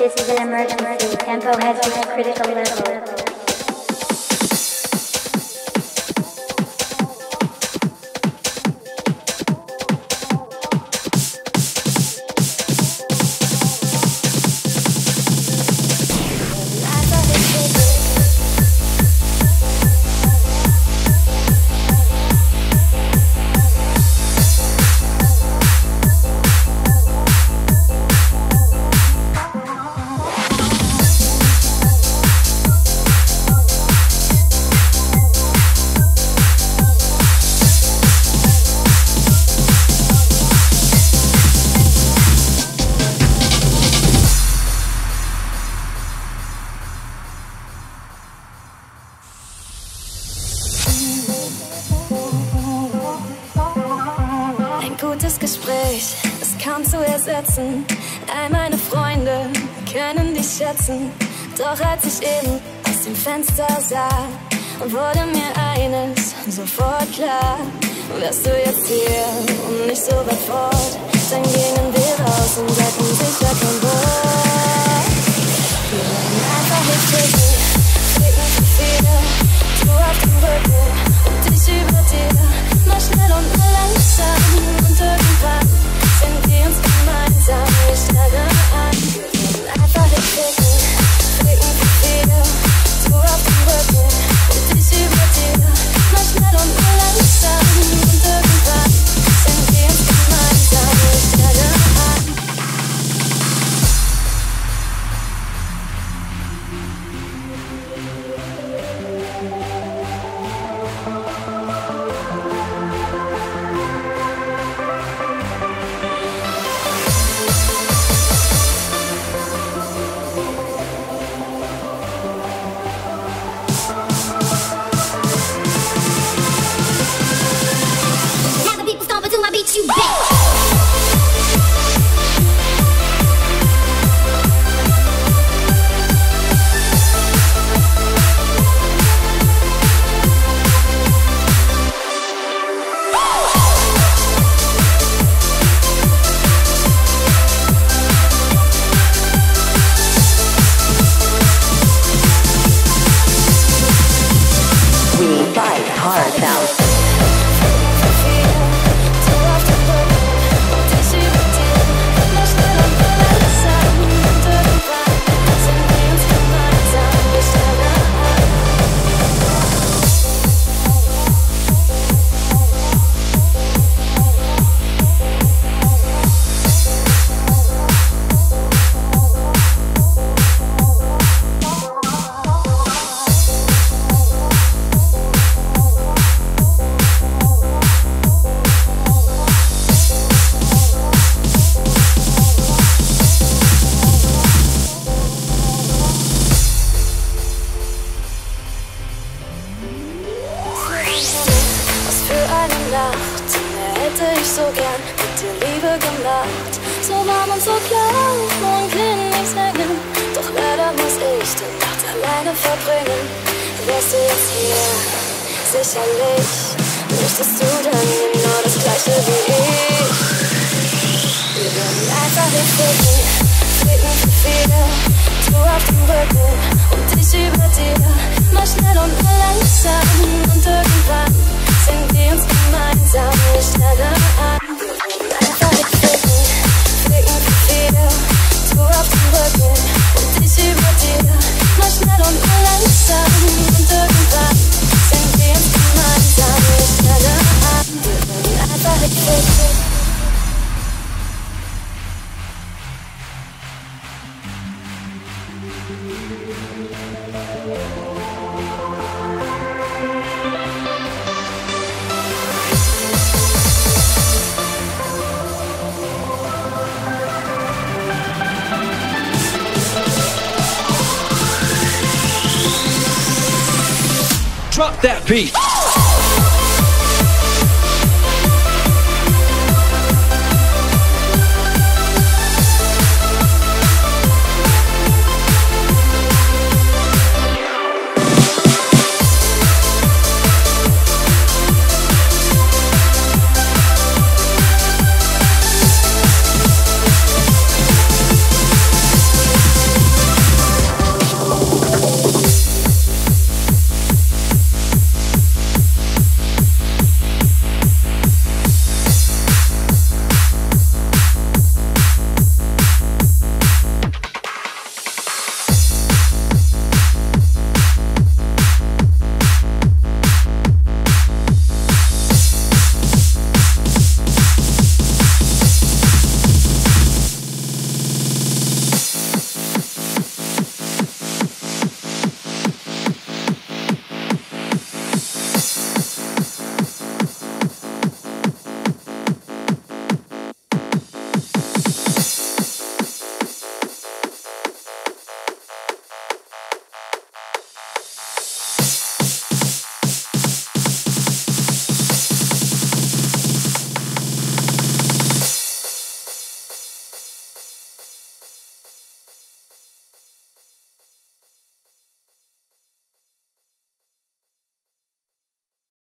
This is an emergency. Tempo has reached critical level. Gutes Gespräch ist kaum zu ersetzen. All meine Freunde können dich schätzen. Doch als ich eben aus dem Fenster sah, wurde mir eines sofort klar. Wärst du jetzt hier und nicht so weit fort, dann gingen wir raus und sagten sicher kein Wort. Wir werden einfach nicht ficken zu viele, du auf dem Rücken und ich über dir. Mal schnell und mal langsam und irgendwann sind wir uns gemeinsam nicht lange an. Wir werden einfach nicht ficken zu viele, du auf dem Rücken und ich über dir. Mal schnell und mal langsam und irgendwann sind wir uns gemeinsam nicht lange an. You bet. We fight hard now. Nacht, mehr hätte ich so gern mit dir Liebe gemacht. So warm und so klar, morgen kann nichts hängen. Doch leider muss ich die Nacht alleine verbringen. Wärst du jetzt hier, sicherlich möchtest du dann genau das Gleiche wie ich. Wir würden einfach nicht ficken zu viele, du auf dem Rücken und ich über dir. Mal schnell und mal langsam und irgendwann sind wir uns gemeinsam nicht lange an. Einfach nicht ficken zu viele, du auf dem Rücken und ich über dir. Mal schnell und mal langsam und irgendwann sind wir uns gemeinsam nicht lange an. Wir würden einfach nicht ficken. Drop that beat.